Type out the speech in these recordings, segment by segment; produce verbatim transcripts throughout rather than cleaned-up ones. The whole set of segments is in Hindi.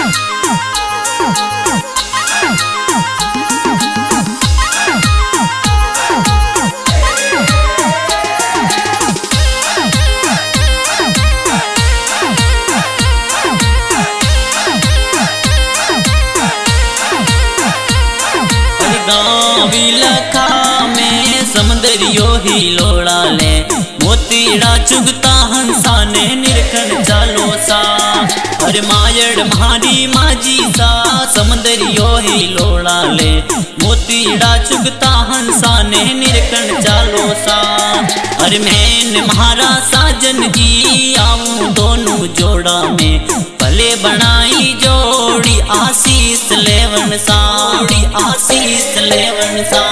लखा में समंदरियो ही लोड़ा ले मोतीड़ा चुगता हंसा ने निरखन चालो सा। अरे मायड़ मारी माजी सा समंदरियो ही लोड़ा ले मोतीड़ा चुगता हंसा ने निरखन चालो सा। अरे मैंने महारा साजन जी आऊं दोनों जोड़ा में भले बनाई जोड़ी आशीष लेवन साड़ी आशीष लेवन सा।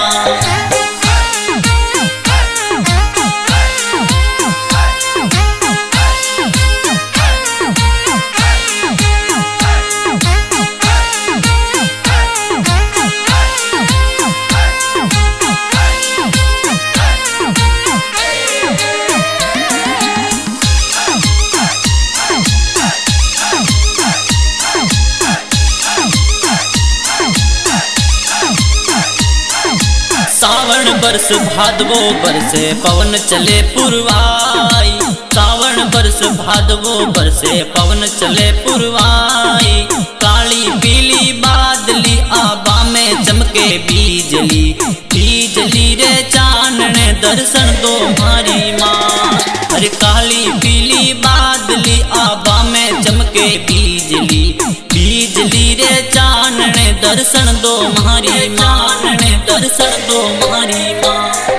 सावन बरस भादवो बरसे पवन चले पुरवाई। सावन बरस भादवो बरसे पवन चले पुरवाई। काली पीली बादली आबा में चमके बीजली बीजली रे चानने दर्शन दो हमारी माँ। अरे काली पीली बादली आबा में चमके बीजली बीजली रे चानने दर्शन दो हमारी माँ ने दर्शन दो हमारी माँ।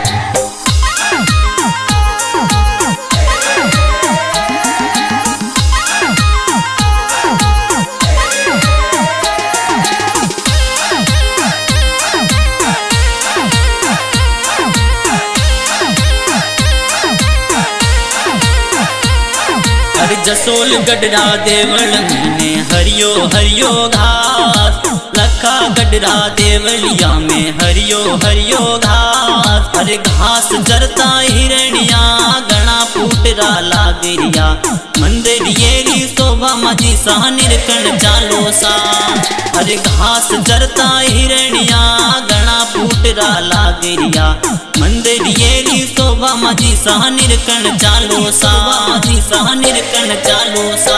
जसोल गडरा देवल में हरियो हरियो घास लखा गडरा देवलिया में हरियो हरियो घास। अरे घास जरता हिरणिया गणा फूटरा लागरिया मंदिर येरी शोभा मजी सा निरकण चालो सा। अरे घास जरता हिरणिया गणा फूटरा लागरिया मंदिर येरी शोभा मजी सा निरकण चालो सा मजी सा निरकण चालो सा।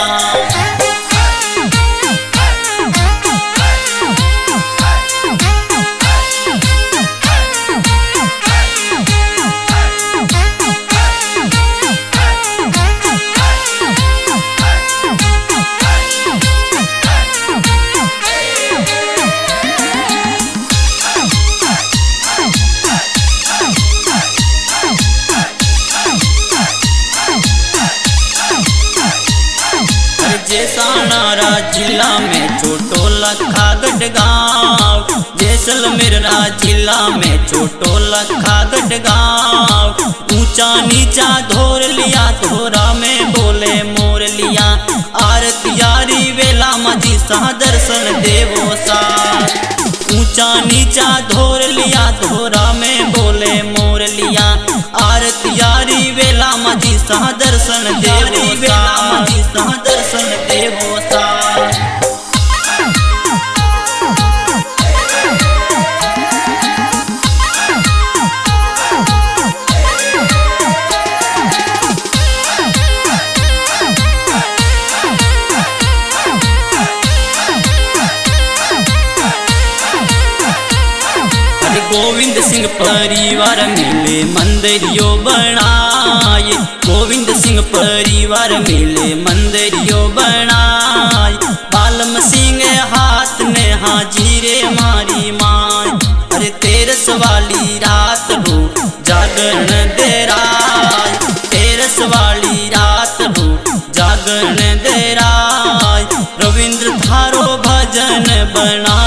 जैसानारा जिला में छोटो लखा गढ़गांव जैसलमेर जिला में छोटो लखा गढ़गांव। ऊंचा नीचा धोर लिया धोरा में बोले मोर लिया आरती यारी वेला मजी सा दर्शन देवो सा। ऊंचा नीचा धोर लिया धोरा में बोले मोर लिया आरती यारी वेला मजी सा दर्शन देवो सा मजी सा दर्शन देवो सा। गोविंद सिंह परिवार मिले मंदिरियो बनाए। गोविंद सिंह परिवार मिले मंदिरियो बनाए। बालम सिंह हाथ ने हाजिरे मारी माय। अरे तेरस वाली रात रो जागरण दे राय तेरस वाली रात रो जागरण दे राय। रविंद्र थारो भजन बना